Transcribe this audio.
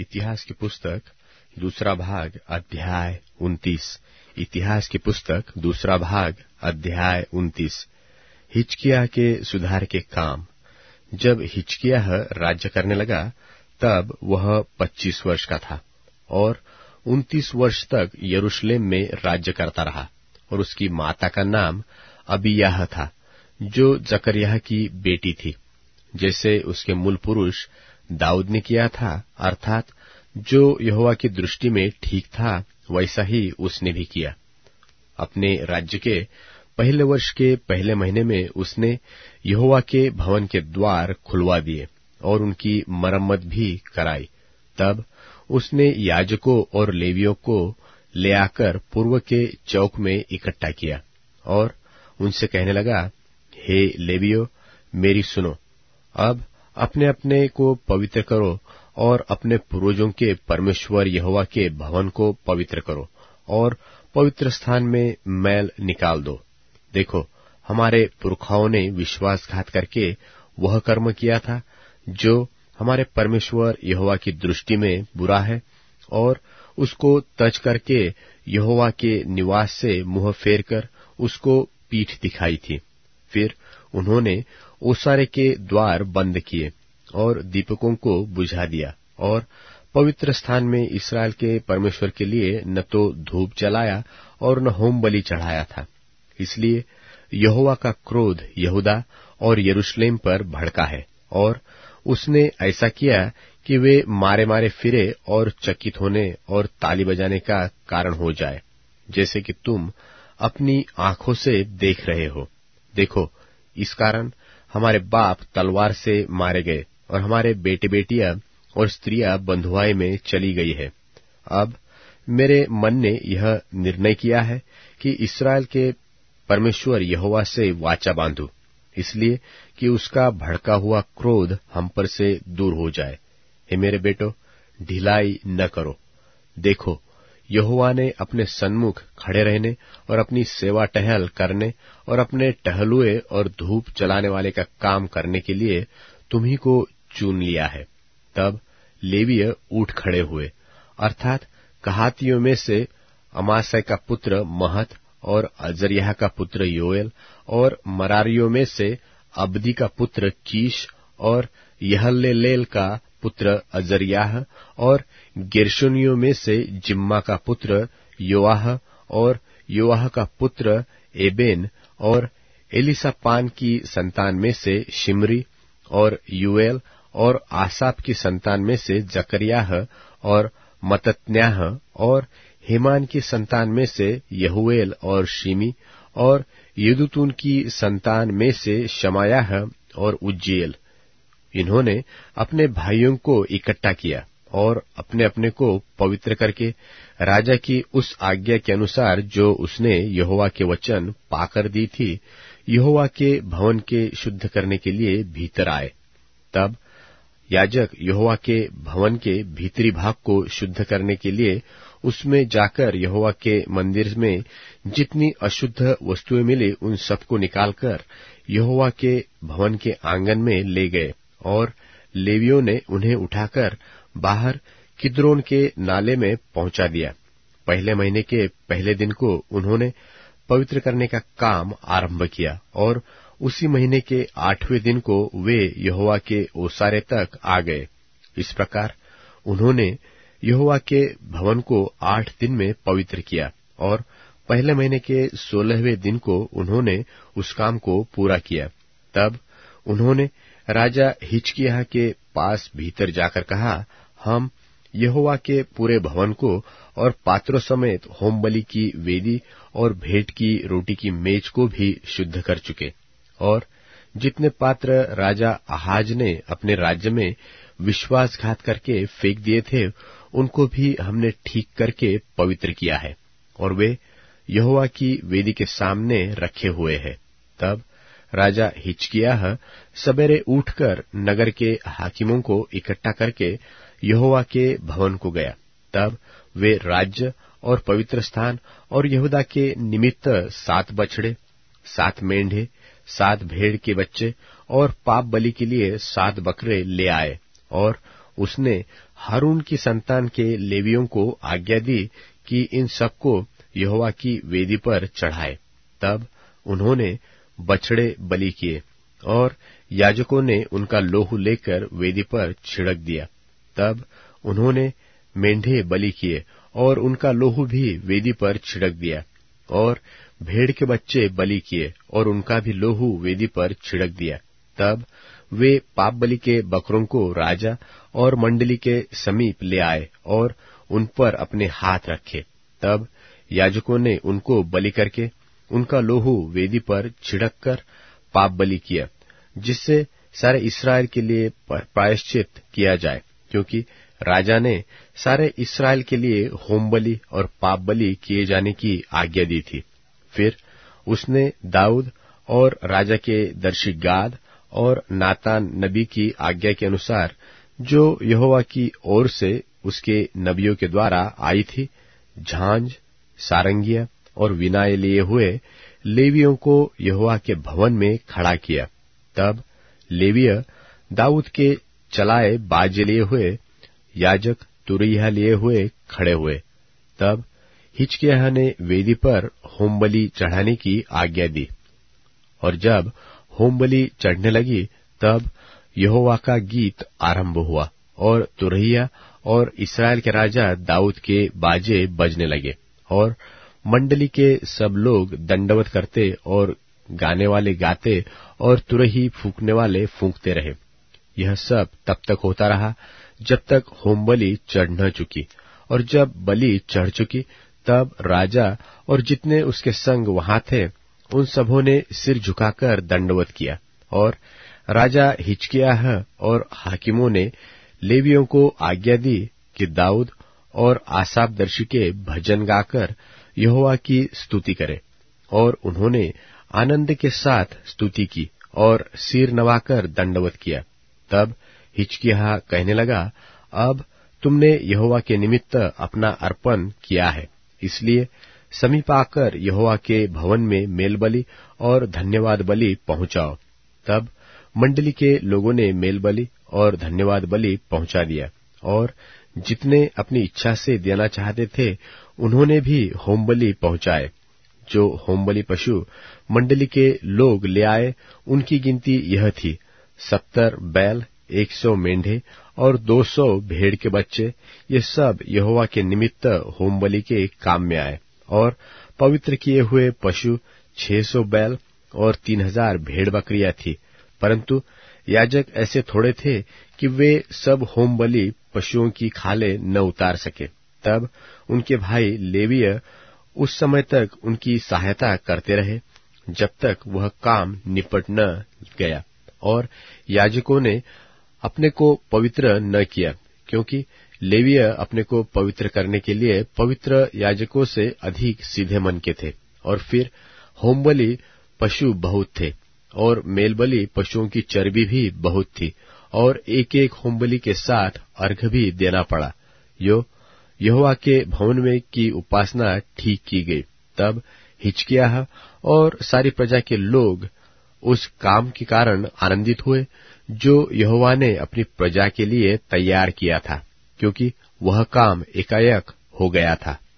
इतिहास की पुस्तक दूसरा भाग अध्याय 29। इतिहास की पुस्तक दूसरा भाग अध्याय 29। हिजकिय्याह के सुधार के काम। जब हिजकिय्याह राज्य करने लगा तब वह 25 वर्ष का था और 29 वर्ष तक यरूशलेम में राज्य करता रहा। और उसकी माता का नाम अबीयाह था, जो जकर्याह की बेटी थी, जैसे उसके मूल पुरुष दाऊद ने किया था, अर्थात जो यहोवा की दृष्टि में ठीक था वैसा ही उसने भी किया। अपने राज्य के पहले वर्ष के पहले महीने में उसने यहोवा के भवन के द्वार खुलवा दिए और उनकी मरम्मत भी कराई। तब उसने याजकों और लेवियों को ले आकर पूर्व के चौक में इकट्ठा किया और उनसे कहने लगा, हे लेवियों, मेरी सुनो। अब अपने अपने को पवित्र करो और अपने पूर्वजों के परमेश्वर यहोवा के भवन को पवित्र करो और पवित्र स्थान में मैल निकाल दो। देखो, हमारे पुरखाओं ने विश्वासघात करके वह कर्म किया था जो हमारे परमेश्वर यहोवा की दृष्टि में बुरा है, और उसको तज करके यहोवा के निवास से मुंह फेर कर उसको पीठ दिखाई थी। फिर उन्होंने ओसारे के द्वार बंद किए और दीपकों को बुझा दिया और पवित्र स्थान में इस्राएल के परमेश्वर के लिए न तो धूप जलाया और न होम बलि चढ़ाया था। इसलिए यहोवा का क्रोध यहूदा और यरूशलेम पर भड़का है, और उसने ऐसा किया कि वे मारे मारे फिरे और चकित होने और ताली बजाने का कारण हो जाए, जैसे कि तुम अपनी आंखों से देख रहे हो। देखो, इस कारण हमारे बाप तलवार से मारे गए और हमारे बेटे बेटियां और स्त्रियां बंधुआई में चली गई है। अब मेरे मन ने यह निर्णय किया है कि इस्राएल के परमेश्वर यहोवा से वाचा बांधूं, इसलिए कि उसका भड़का हुआ क्रोध हम पर से दूर हो जाए। हे मेरे बेटो, ढिलाई न करो। देखो, यहोवा ने अपने सन्मुख खड़े रहने और अपनी सेवा टहल करने और अपने टहलुए और धूप जलाने वाले का काम करने के लिए तुम्ही को चुन लिया है। तब लेवीय उठ खड़े हुए, अर्थात कहातियों में से अमासै का पुत्र महत और अजर्याह का पुत्र योएल, और मरारियों में से अब्दी का पुत्र कीश और यहल्लेलेल का पुत्र अजर्याह, और गेर्शोनियों में से जिम्मा का पुत्र योआह और योआह का पुत्र एबेन, और एलीसापान की संतान में से शिमरी और यूएल, और आसाप की संतान में से जकर्याह और मतत्न्याह, और हेमान की संतान में से यहूएल और शिमी, और यदूतून की संतान में से शमायाह और उज्जीएल। इन्होंने अपने भाइयों को इकट्ठा किया और अपने अपने को पवित्र करके राजा की उस आज्ञा के अनुसार जो उसने यहोवा के वचन पाकर दी थी, यहोवा के भवन के शुद्ध करने के लिए भीतर आए। तब याजक यहोवा के भवन के भीतरी भाग को शुद्ध करने के लिए उसमें जाकर यहोवा के मंदिर में जितनी अशुद्ध वस्तुएं मिली उन सबको निकालकर यहोवा के भवन के आंगन में ले गए, और लेवियों ने उन्हें उठाकर बाहर किद्रोन के नाले में पहुंचा दिया। पहले महीने के पहले दिन को उन्होंने पवित्र करने का काम आरंभ किया, और उसी महीने के 8वें दिन को वे यहोवा के ओसारे तक आ गए। इस प्रकार उन्होंने यहोवा के भवन को 8 दिन में पवित्र किया, और पहले महीने के 16वें दिन को उन्होंने उस काम को पूरा किया। तब उन्होंने राजा हिजकिय्याह के पास भीतर जाकर कहा, हम यहोवा के पूरे भवन को और पात्रों समेत होम बलि की वेदी और भेंट की रोटी की मेज को भी शुद्ध कर चुके, और जितने पात्र राजा आहाज ने अपने राज्य में विश्वासघात करके फेंक दिए थे, उनको भी हमने ठीक करके पवित्र किया है, और वे यहोवा की वेदी के सामने रखे हुए हैं। तब राजा हिजकिय्याह सबेरे उठकर नगर के हाकिमों को इकट्ठा करके यहोवा के भवन को गया। तब वे राज्य और पवित्र स्थान और यहूदा के निमित्त 7 बछड़े, 7 मेंढे, 7 भेड़ के बच्चे और पाप बलि के लिए 7 बकरे ले आए, और उसने हारून की संतान के लेवियों को आज्ञा दी कि इन सबको यहोवा की वेदी पर चढ़ाए। तब उन्होंने बछड़े बलि किए और याजकों ने उनका लोहू लेकर वेदी पर छिड़क दिया। तब उन्होंने मेंढे बलि किए और उनका लोहू भी वेदी पर छिड़क दिया, और भेड़ के बच्चे बलि किए और उनका भी लोहू वेदी पर छिड़क दिया। तब वे पाप बलि के बकरों को राजा और मंडली के समीप ले आए और उन पर अपने हाथ रखे। तब याजकों ने उनको बलि करके उनका लोहू वेदी पर छिड़क कर पाप बलि किया, जिससे सारे इस्राएल के लिए प्रायश्चित किया जाए, क्योंकि राजा ने सारे इस्राएल के लिए होम बलि और पाप बलि किए जाने की आज्ञा दी थी। फिर उसने दाऊद और राजा के दर्शी गाद और नातान नबी की आज्ञा के अनुसार, जो यहोवा की ओर से उसके नबियों के द्वारा आई थी, झांझ, सारंगिया और विनाए लिए हुए लेवियों को यहोवा के भवन में खड़ा किया। तब लेवीय दाऊद के चलाए बाजे लिए हुए, याजक तुरैया लिए हुए खड़े हुए। तब हिजकिय्याह ने वेदी पर होम बलि चढ़ाने की आज्ञा दी, और जब होम बलि चढ़ने लगी तब यहोवा का गीत आरंभ हुआ, और तुरैया और इस्राएल के राजा दाऊद के बाजे बजने लगे, और मंडली के सब लोग दंडवत करते और गाने वाले गाते और तुरही फूंकने वाले फूंकते रहे। यह सब तब तक होता रहा जब तक होम बलि चढ़ न चुकी, और जब बलि चढ़ चुकी तब राजा और जितने उसके संग वहां थे उन सबों ने सिर झुकाकर दंडवत किया। और राजा हिजकिय्याह और हाकिमों ने लेवियों को आज्ञा दी कि दाऊद और आसाफदर्शी के भजन गाकर यहोवा की स्तुति करे, और उन्होंने आनंद के साथ स्तुति की और सिर नवाकर दंडवत किया। तब हिजकिय्याह कहने लगा, अब तुमने यहोवा के निमित्त अपना अर्पण किया है, इसलिए समीप आकर यहोवा के भवन में मेल बलि और धन्यवाद बलि पहुंचाओ। तब मंडली के लोगों ने मेल बलि और धन्यवाद बलि पहुंचा दिया, और जितने अपनी इच्छा से देना चाहते थे उन्होंने भी होम बलि पहुंचाए। जो होम बलि पशु मंडली के लोग ले आए उनकी गिनती यह थी, 70 बैल, 100 मेंढे और 200 भेड़ के बच्चे। ये सब यहोवा के निमित्त होम बलि के काम में आए। और पवित्र किए हुए पशु 600 बैल और 3000 भेड़ बकरियां थी, परंतु याजक ऐसे थोड़े थे कि वे सब होम बलि पशुओं की खाले न उतार सके। तब उनके भाई लेवीय उस समय तक उनकी सहायता करते रहे जब तक वह काम निपट न गया, और याजकों ने अपने को पवित्र न किया, क्योंकि लेवीय अपने को पवित्र करने के लिए पवित्र याजकों से अधिक सीधे मन के थे। और फिर होम बलि पशु बहुत थे, और मेल बलि पशुओं की चर्बी भी बहुत थी, और एक एक होम बलि के साथ अर्घ भी देना पड़ा। यहोवा के भवन में की उपासना ठीक की गई। तब हिजकिय्याह और सारी प्रजा के लोग उस काम के कारण आनंदित हुए जो यहोवा ने अपनी प्रजा के लिए तैयार किया था, क्योंकि वह काम एकाएक हो गया था।